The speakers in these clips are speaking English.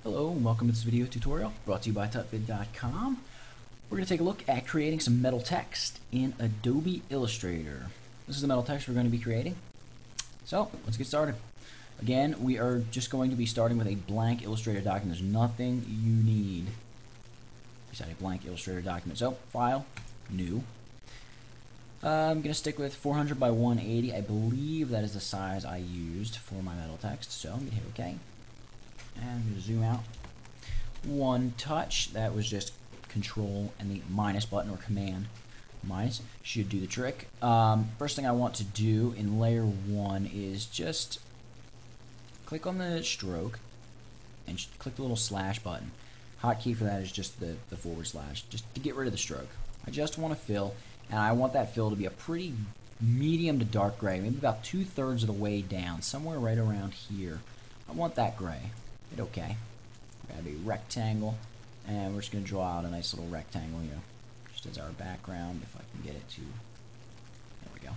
Hello and welcome to this video tutorial brought to you by tutvid.com. We're going to take a look at creating some metal text in Adobe Illustrator. This is the metal text we're going to be creating. So let's get started. Again, we are just going to be starting with a blank Illustrator document. There's nothing you need besides a blank Illustrator document. So File, New. I'm going to stick with 400 by 180. I believe that is the size I used for my metal text. So I'm going to hit OK. And I'm going to zoom out one touch. That was just Control and the minus button, or Command minus, should do the trick. First thing I want to do in layer 1 is just click on the stroke and click the little slash button. Hotkey for that is just the / just to get rid of the stroke. I just want to fill, and I want that fill to be a pretty medium to dark gray, maybe about 2/3 of the way down, somewhere right around here. I want that gray. Hit OK. Grab a rectangle, and we're just going to draw out a nice little rectangle here, just as our background, if I can get it to, there we go.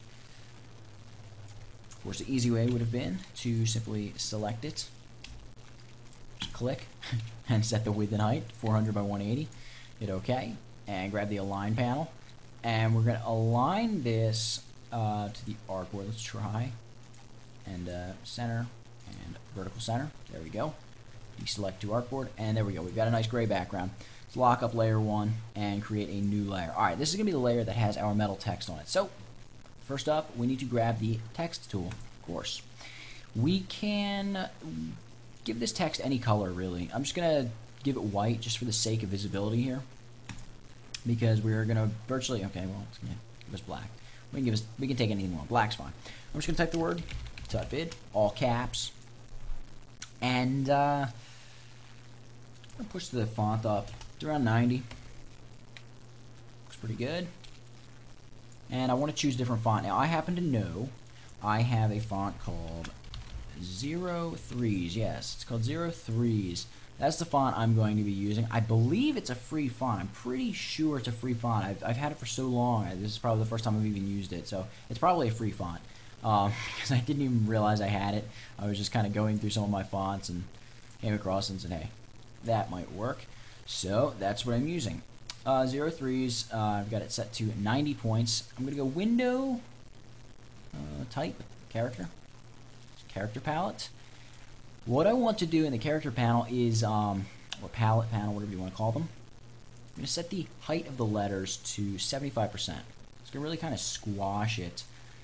Of course, the easy way would have been to simply select it, just click, and set the width and height, 400 by 180, hit OK, and grab the Align panel, and we're going to align this to the artboard. Let's try, and center, and vertical center. There we go. Deselect to artboard, and there we go. We've got a nice gray background. Let's lock up layer 1 and create a new layer. Alright, this is going to be the layer that has our metal text on it. So, first up, we need to grab the text tool, of course. We can give this text any color, really. I'm just going to give it white just for the sake of visibility here, because we're going to virtually, okay, well, it's going to give us black. We can take anything we want. Black's fine. I'm just going to type the word tutvid, all caps, and I'm going to push the font up to around 90. Looks pretty good. And I want to choose a different font. Now, I happen to know I have a font called 03s. Yes, it's called 03s. That's the font I'm going to be using. I believe it's a free font. I'm pretty sure it's a free font. I've had it for so long. This is probably the first time I've even used it, so it's probably a free font. Because I didn't even realize I had it. I was just kind of going through some of my fonts and came across it and said, hey, that might work. So that's what I'm using. 03s, I've got it set to 90 points. I'm going to go Window, Type, Character Palette. What I want to do in the Character Panel is, or Palette Panel, whatever you want to call them, I'm going to set the height of the letters to 75%. It's going to really kind of squash it.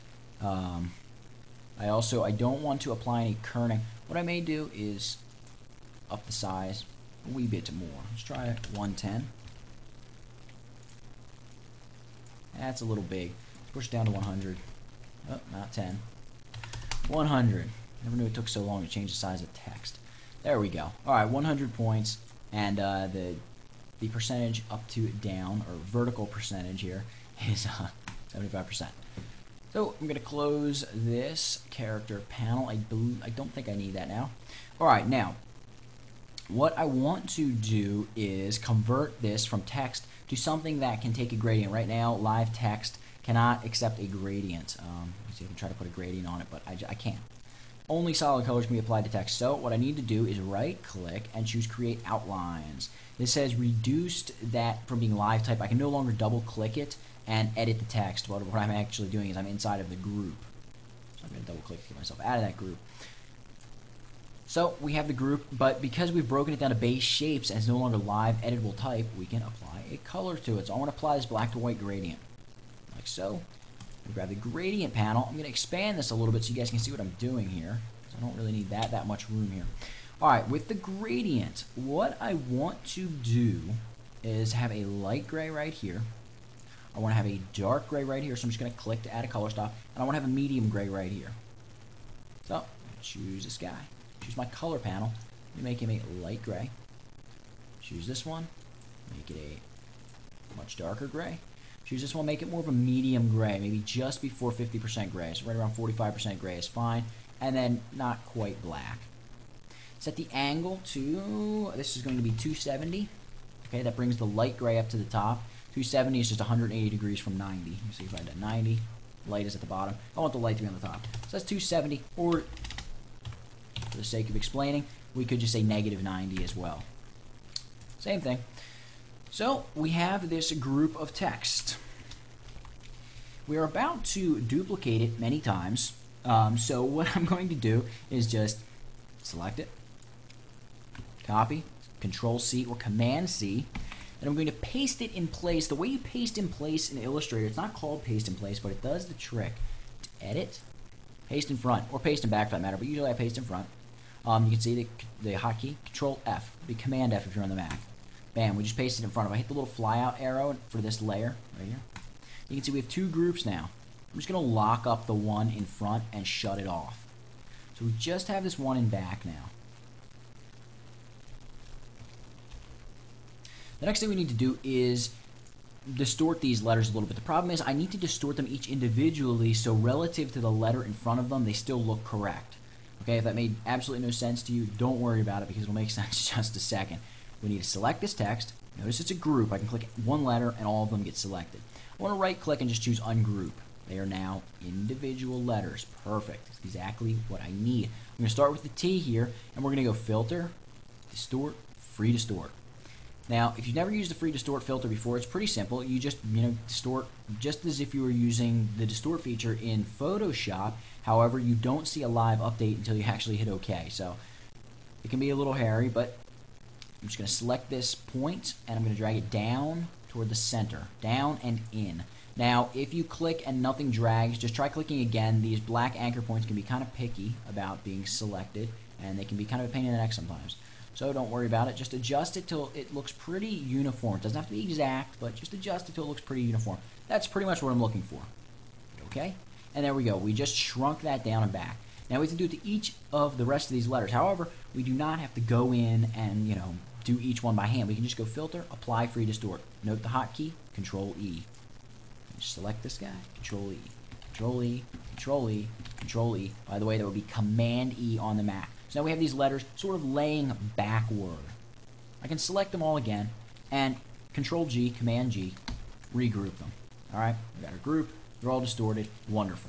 I don't want to apply any kerning. What I may do is up the size a wee bit more. Let's try 110. That's a little big. Let's push it down to 100. Oh, not 10. 100. Never knew it took so long to change the size of text. There we go. Alright, 100 points, and the percentage up to down, or vertical percentage here, is 75%. So I'm going to close this character panel. I don't think I need that now. Alright, now, what I want to do is convert this from text to something that can take a gradient. Right now, live text cannot accept a gradient. Let's see if I can try to put a gradient on it, but I can't. Only solid colors can be applied to text. So what I need to do is right-click and choose Create Outlines. This has reduced that from being live type. I can no longer double-click it and edit the text. What I'm actually doing is I'm inside of the group. So I'm going to double-click to get myself out of that group. So we have the group, but because we've broken it down to base shapes and it's no longer live editable type, we can apply a color to it. So I want to apply this black to white gradient, like so. I'm going to grab the gradient panel. I'm going to expand this a little bit so you guys can see what I'm doing here. So I don't really need that much room here. Alright, with the gradient, what I want to do is have a light gray right here. I want to have a dark gray right here, so I'm just going to click to add a color stop. And I want to have a medium gray right here. So, I'm going to choose this guy. Choose my color panel. Make him a light gray. Choose this one. Make it a much darker gray. Choose this one. Make it more of a medium gray, maybe just before 50% gray. So right around 45% gray is fine. And then not quite black. Set the angle to, this is going to be 270. Okay, that brings the light gray up to the top. 270 is just 180 degrees from 90. You see if I did 90, light is at the bottom. I want the light to be on the top. So that's 270, or for the sake of explaining, we could just say -90 as well. Same thing. So we have this group of text. We are about to duplicate it many times. So what I'm going to do is just select it, copy, Control-C or Command-C, and I'm going to paste it in place. The way you paste in place in Illustrator, it's not called paste in place, but it does the trick. To edit, paste in front, or paste in back for that matter, but usually I paste in front. You can see the hotkey, Control-F, would be Command-F if you're on the Mac. Bam, we just pasted it in front. If I hit the little flyout arrow for this layer right here, you can see we have two groups now. I'm just going to lock up the one in front and shut it off. So we just have this one in back now. The next thing we need to do is distort these letters a little bit. The problem is I need to distort them each individually so relative to the letter in front of them, they still look correct. Okay, if that made absolutely no sense to you, don't worry about it because it'll make sense in just a second. We need to select this text. Notice it's a group. I can click one letter and all of them get selected. I want to right click and just choose ungroup. They are now individual letters. Perfect. That's exactly what I need. I'm going to start with the T here and we're going to go filter, distort, free distort. Now, if you've never used the free distort filter before, it's pretty simple. You just, distort just as if you were using the distort feature in Photoshop. However, you don't see a live update until you actually hit OK. So it can be a little hairy, but I'm just going to select this point and I'm going to drag it down toward the center, down and in. Now, if you click and nothing drags, just try clicking again. These black anchor points can be kind of picky about being selected, and they can be kind of a pain in the neck sometimes. So don't worry about it. Just adjust it till it looks pretty uniform. It doesn't have to be exact, but just adjust it till it looks pretty uniform. That's pretty much what I'm looking for. Okay? And there we go. We just shrunk that down and back. Now we have to do it to each of the rest of these letters. However, we do not have to go in and, do each one by hand. We can just go filter, apply free distort. Note the hotkey, Control-E. Just select this guy, Control-E, Control-E, Control-E, Control-E. By the way, that would be Command-E on the Mac. So now we have these letters sort of laying backward. I can select them all again and Control-G, Command-G, regroup them. All right, we got our group. They're all distorted. Wonderful.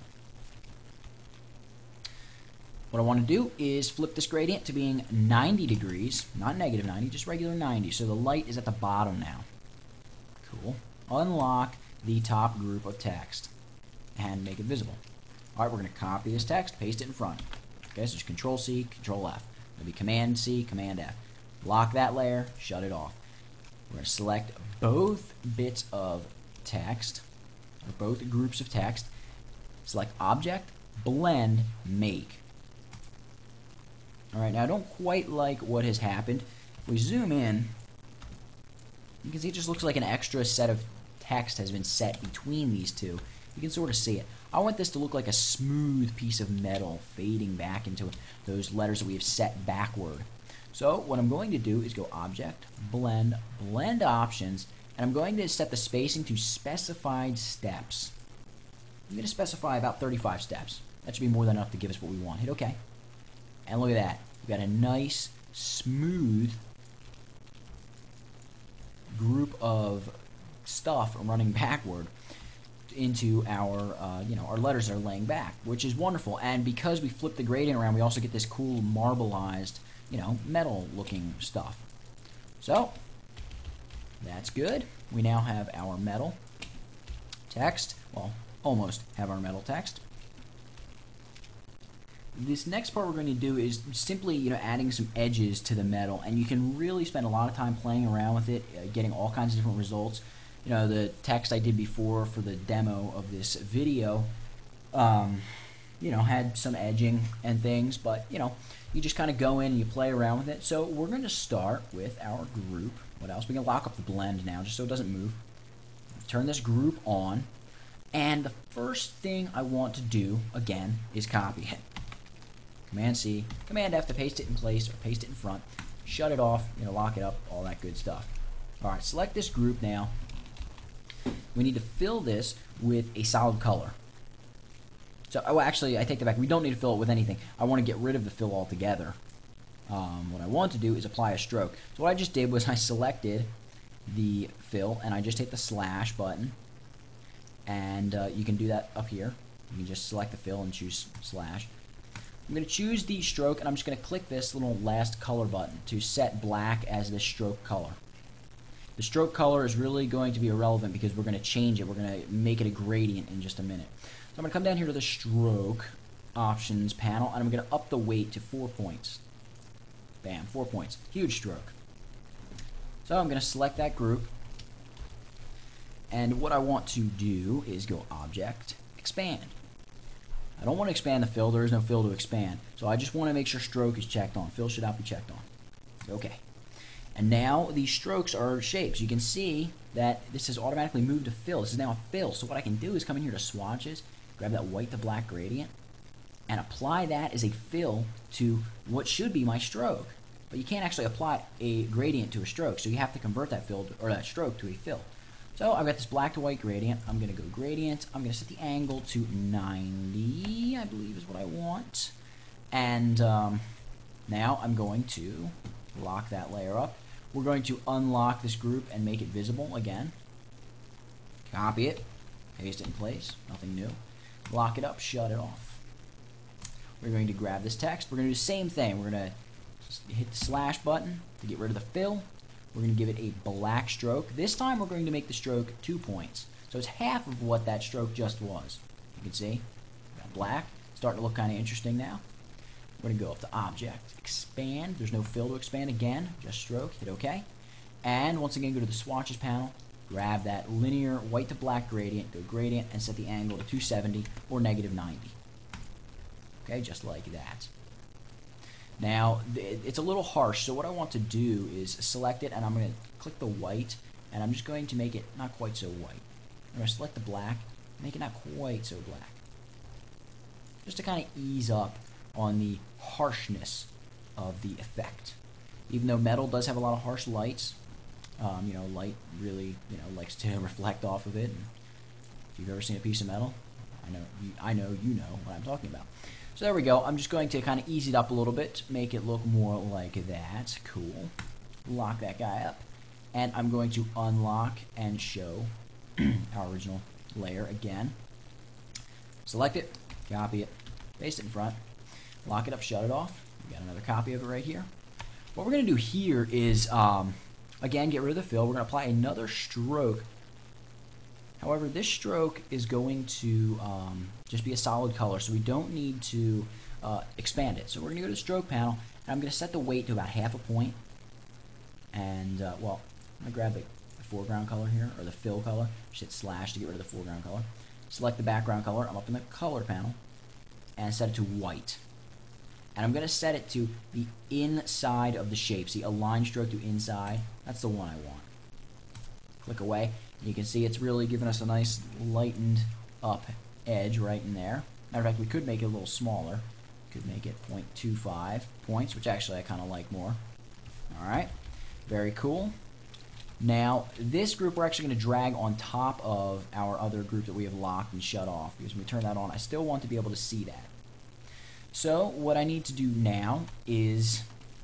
What I want to do is flip this gradient to being 90 degrees, not -90, just regular 90. So the light is at the bottom now. Cool. Unlock the top group of text and make it visible. All right, we're going to copy this text, paste it in front. Okay, so it's Control-C, Control-F. It'll be Command-C, Command-F. Lock that layer, shut it off. We're going to select both bits of text, or both groups of text. Select Object, Blend, Make. All right, now I don't quite like what has happened. If we zoom in, you can see it just looks like an extra set of text has been set between these two. You can sort of see it. I want this to look like a smooth piece of metal fading back into those letters that we have set backward. So what I'm going to do is go Object, Blend, Blend Options, and I'm going to set the spacing to specified steps. I'm going to specify about 35 steps. That should be more than enough to give us what we want. Hit OK. And look at that. We've got a nice, smooth group of stuff running backward into our, our letters that are laying back, which is wonderful. And because we flip the gradient around, we also get this cool marbleized, metal-looking stuff. So that's good. We now have our metal text. Well, almost have our metal text. This next part we're going to do is simply, adding some edges to the metal, and you can really spend a lot of time playing around with it, getting all kinds of different results. The text I did before for the demo of this video, had some edging and things, but, you just kind of go in and you play around with it. So we're going to start with our group. What else? We can lock up the blend now just so it doesn't move. Turn this group on, and the first thing I want to do, again, is copy it. Command-C, Command-F to paste it in place or paste it in front. Shut it off, lock it up, all that good stuff. All right, select this group now. We need to fill this with a solid color. So, actually, I take that back. We don't need to fill it with anything. I want to get rid of the fill altogether. What I want to do is apply a stroke. So what I just did was I selected the fill, and I just hit the slash button. And you can do that up here. You can just select the fill and choose slash. I'm going to choose the stroke, and I'm just going to click this little last color button to set black as the stroke color. The stroke color is really going to be irrelevant because we're going to change it. We're going to make it a gradient in just a minute. So I'm going to come down here to the stroke options panel, and I'm going to up the weight to 4 points. Bam, 4 points. Huge stroke. So I'm going to select that group, and what I want to do is go Object, Expand. I don't want to expand the fill. There is no fill to expand. So I just want to make sure stroke is checked on. Fill should not be checked on. Okay. And now these strokes are shapes. You can see that this has automatically moved to fill. This is now a fill. So what I can do is come in here to swatches, grab that white to black gradient, and apply that as a fill to what should be my stroke. But you can't actually apply a gradient to a stroke, so you have to convert that fill or that stroke to a fill. So I've got this black to white gradient. I'm going to go gradient. I'm going to set the angle to 90, I believe is what I want. And now I'm going to lock that layer up. We're going to unlock this group and make it visible again. Copy it, paste it in place, nothing new. Lock it up, shut it off. We're going to grab this text. We're going to do the same thing. We're going to hit the slash button to get rid of the fill. We're going to give it a black stroke. This time we're going to make the stroke 2 points. So it's half of what that stroke just was. You can see, got black. Starting to look kind of interesting now. We're going to go up to Object, Expand. There's no fill to expand again, just stroke, hit OK. And once again, go to the Swatches panel, grab that linear white to black gradient, go Gradient, and set the angle to 270 or -90. Okay, just like that. Now, it's a little harsh, so what I want to do is select it, and I'm going to click the white, and I'm just going to make it not quite so white. I'm going to select the black, make it not quite so black. Just to kind of ease up on the harshness of the effect. Even though metal does have a lot of harsh lights, light really, likes to reflect off of it. And if you've ever seen a piece of metal, I know you know what I'm talking about. So there we go. I'm just going to kind of ease it up a little bit, make it look more like that. Cool. Lock that guy up. And I'm going to unlock and show our original layer again. Select it, copy it, paste it in front, lock it up, shut it off. We got another copy of it right here. What we're going to do here is, again, get rid of the fill. We're going to apply another stroke. However, this stroke is going to just be a solid color, so we don't need to expand it. So we're going to go to the stroke panel, and I'm going to set the weight to about ½ a point. And, well, I'm going to grab the foreground color here, or the fill color. Just hit slash to get rid of the foreground color. Select the background color. I'm up in the color panel, and set it to white. And I'm going to set it to the inside of the shape. See, align stroke to inside. That's the one I want. Click away. You can see it's really giving us a nice lightened up edge right in there. Matter of fact, we could make it a little smaller. Could make it 0.25 points, which actually I kind of like more. Alright, very cool. Now, this group we're actually going to drag on top of our other group that we have locked and shut off, because when we turn that on, I still want to be able to see that. So, what I need to do now is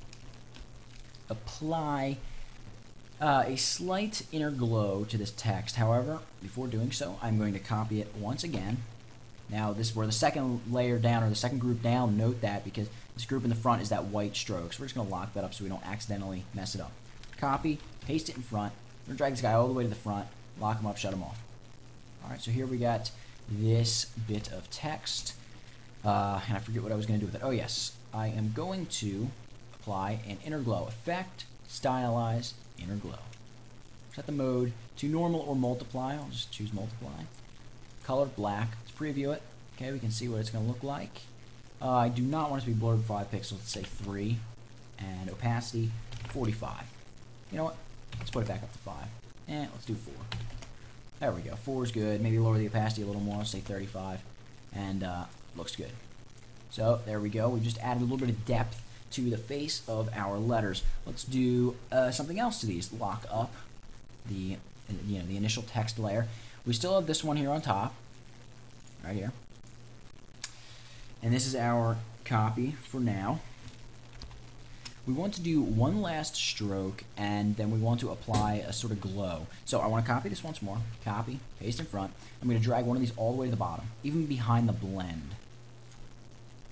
apply a slight inner glow to this text. However, before doing so, I'm going to copy it once again. Now, this we're the second layer down, or the second group down. Note that, because this group in the front is that white stroke. So we're just going to lock that up so we don't accidentally mess it up. Copy, paste it in front. We're going to drag this guy all the way to the front, lock him up, shut him off. Alright, so here we got this bit of text. And I forget what I was going to do with it. Oh yes, I am going to apply an inner glow effect, stylize, inner glow. Set the mode to normal or multiply. I'll just choose multiply. Color black. Let's preview it. Okay, we can see what it's going to look like. I do not want it to be blurred 5 pixels. Let's say 3. And opacity 45. You know what? Let's put it back up to 5. And let's do 4. There we go. 4 is good. Maybe lower the opacity a little more. Let's say 35. And looks good. So there we go. We just added a little bit of depth to the face of our letters. Let's do something else to these. Lock up the initial text layer. We still have this one here on top, right here, and this is our copy for now. We want to do one last stroke, and then we want to apply a sort of glow. So I want to copy this once more. Copy, paste in front. I'm going to drag one of these all the way to the bottom, even behind the blend.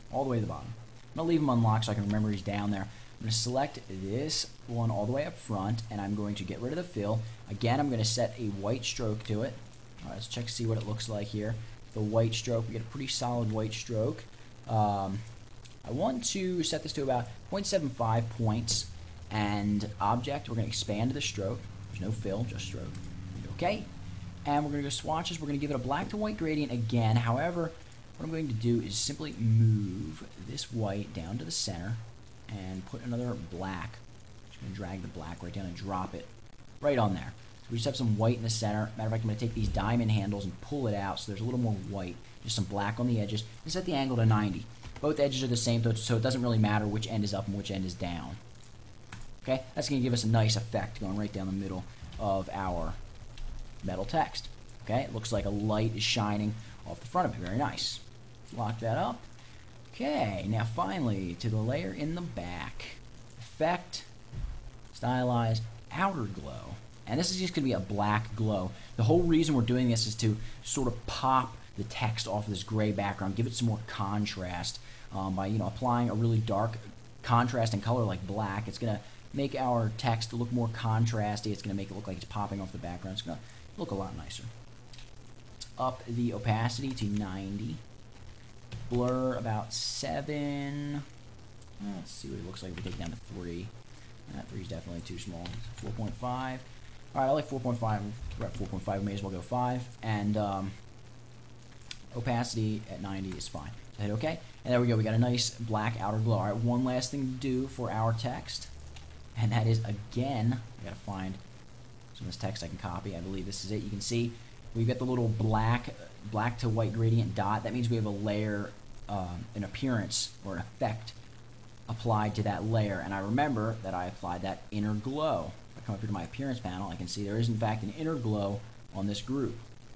all the way to the bottom. I'm going to leave him unlocked so I can remember he's down there. I'm going to select this one all the way up front, and I'm going to get rid of the fill. Again, I'm going to set a white stroke to it. All right, let's check to see what it looks like here. The white stroke, we get a pretty solid white stroke. I want to set this to about 0.75 points, and object, we're going to expand the stroke. There's no fill, just stroke. Okay, and we're going to go swatches. We're going to give it a black to white gradient again. However, what I'm going to do is simply move this white down to the center and put another black. I'm just going to drag the black right down and drop it right on there. So we just have some white in the center. Matter of fact, I'm going to take these diamond handles and pull it out so there's a little more white. Just some black on the edges. And set the angle to 90. Both edges are the same, so it doesn't really matter which end is up and which end is down. Okay, that's going to give us a nice effect going right down the middle of our metal text. Okay, it looks like a light is shining off the front of it. Very nice. Lock that up. Okay, now finally to the layer in the back. Effect, stylize, outer glow. And this is just going to be a black glow. The whole reason we're doing this is to sort of pop the text off of this gray background, give it some more contrast by applying a really dark contrast and color like black. It's going to make our text look more contrasty. It's going to make it look like it's popping off the background. It's going to look a lot nicer. Up the opacity to 90. Blur about 7. Let's see what it looks like if we take it down to 3. That 3 is definitely too small. 4.5. Alright, I like 4.5. We're at 4.5. We may as well go 5. And opacity at 90 is fine. So hit OK. And there we go. We got a nice black outer glow. Alright, one last thing to do for our text. And that is, again, I got to find some of this text I can copy. I believe this is it. You can see we've got the little black to white gradient dot. That means we have a layer, an appearance or an effect applied to that layer. And I remember that I applied that inner glow. If I come up here to my appearance panel, I can see there is in fact an inner glow on this group.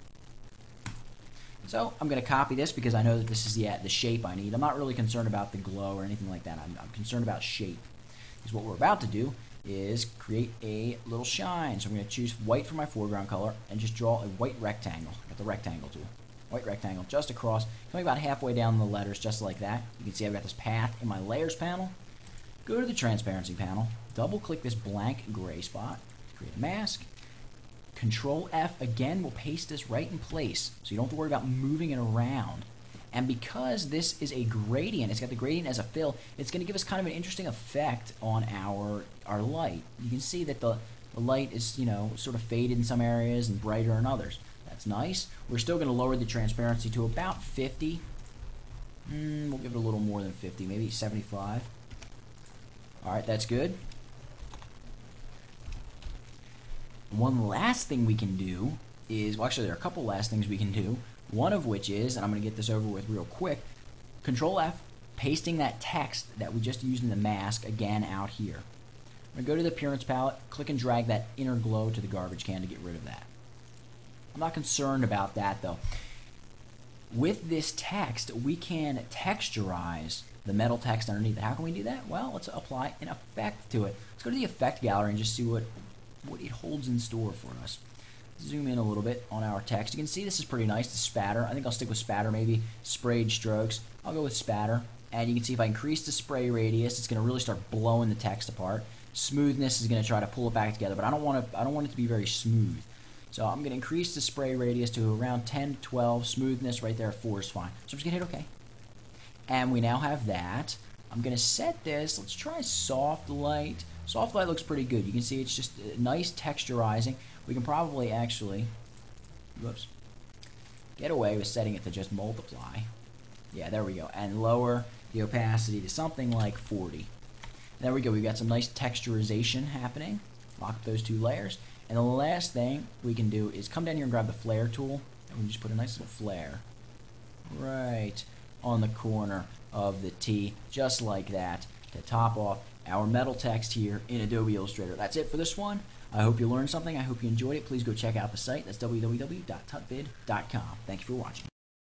So I'm going to copy this because I know that this is the shape I need. I'm not really concerned about the glow or anything like that. I'm concerned about shape. Because what we're about to do is create a little shine. So I'm going to choose white for my foreground color and just draw a white rectangle. Got the rectangle tool. White rectangle just across, coming about halfway down the letters, just like that. You can see I've got this path in my layers panel. Go to the transparency panel, double click this blank gray spot, create a mask. Control F again will paste this right in place, so you don't have to worry about moving it around. And because this is a gradient, it's got the gradient as a fill, it's going to give us kind of an interesting effect on our light. You can see that the light is, sort of faded in some areas and brighter in others. That's nice. We're still going to lower the transparency to about 50. We'll give it a little more than 50, maybe 75. Alright, that's good. One last thing we can do is, well, actually there are a couple last things we can do. One of which is, and I'm going to get this over with real quick, Control F, pasting that text that we just used in the mask again out here. I'm going to go to the appearance palette, click and drag that inner glow to the garbage can to get rid of that. I'm not concerned about that though. With this text, we can texturize the metal text underneath it. How can we do that? Well, let's apply an effect to it. Let's go to the effect gallery and just see what it holds in store for us. Zoom in a little bit on our text. You can see this is pretty nice, the spatter. I think I'll stick with spatter, maybe sprayed strokes. I'll go with spatter. And you can see if I increase the spray radius, it's going to really start blowing the text apart. Smoothness is going to try to pull it back together, but I don't want it to be very smooth. So I'm going to increase the spray radius to around 10 to 12. Smoothness right there at 4 is fine. So I'm just going to hit OK. And we now have that. I'm going to set this. Let's try soft light. Soft light looks pretty good. You can see it's just nice texturizing. We can probably actually, get away with setting it to just multiply. Yeah, there we go. And lower the opacity to something like 40. And there we go. We've got some nice texturization happening. Lock up those two layers. And the last thing we can do is come down here and grab the flare tool. And we can just put a nice little flare right on the corner of the T, just like that, to top off our metal text here in Adobe Illustrator. That's it for this one. I hope you learned something. I hope you enjoyed it. Please go check out the site. That's www.tutvid.com. Thank you for watching.